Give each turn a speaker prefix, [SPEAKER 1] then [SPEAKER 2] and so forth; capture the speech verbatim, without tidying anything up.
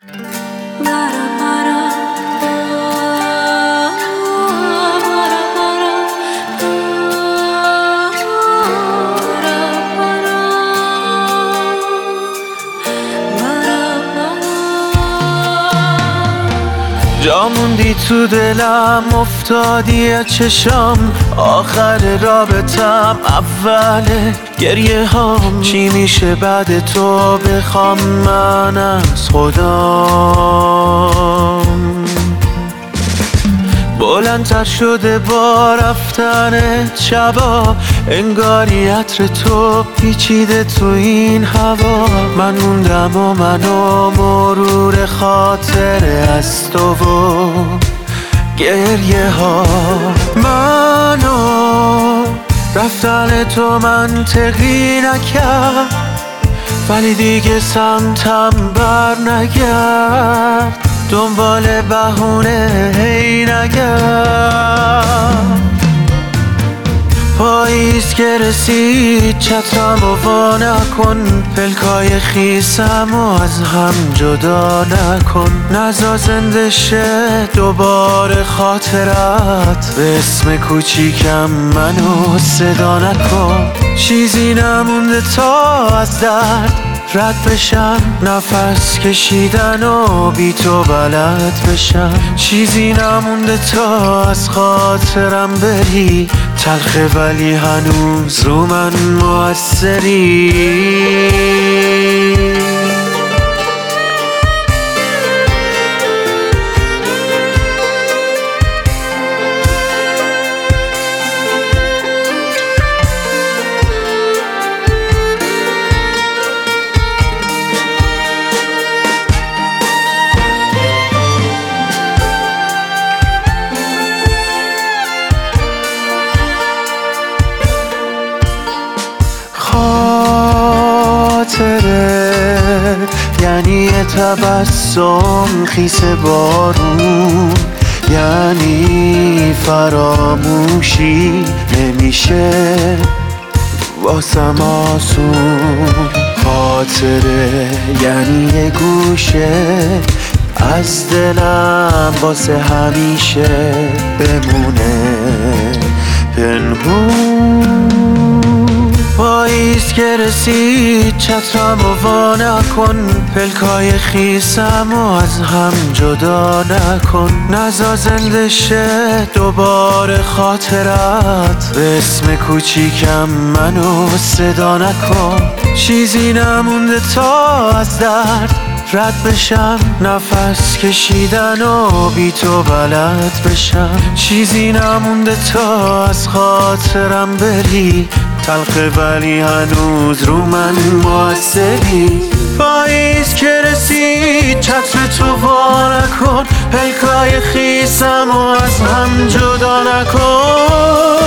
[SPEAKER 1] جا موندی تو دلم، افتادی از چشام، آخر رابطم اول گریه هام. چی میشه بعد تو بخوام من از خودم؟ بلندتر شده با رفتنت شبا، انگاری عطر تو پیچیده تو این هوا. من موندم و منو مرور خاطر از تو و گریه ها. منو رفتن تو منطقی نکرد، ولی دیگه سمتم بر نگرد، دنبال بهونه هی نگرد. پاییز که رسید چترم و وا نکن، پلکای خیسم و از هم جدا نکن. نزا زنده شه دوباره خاطرت، به اسم کوچیکم منو صدا نکن. چیزی نمونده تا از درد رد بشم، نفس کشیدن و بی تو بلد بشم. چیزی نمونده تا از خاطرم بری، تلخه ولی هنوز رو من موثری. خاطره یعنی تبسم خیس بارون، یعنی فراموشی نمیشه واسم آسون. خاطره یعنی یه گوشه از دلم واسه همیشه بمونه پنهون. پاییز که رسید چترم و وا نکن، پلکای خیسم و از هم جدا نکن. نزا زنده شه دوباره خاطرت، به اسم کوچیکم منو صدا نکن. چیزی نمونده تا از درد رد بشم، نفس کشیدن و بی تو بلد بشم. چیزی نمونده تا از خاطرم بری، تلخه ولی هنوز رو من موثری. پاییز که رسید چتر تو وا نکن، پلکای خیسم و از هم جدا نکن.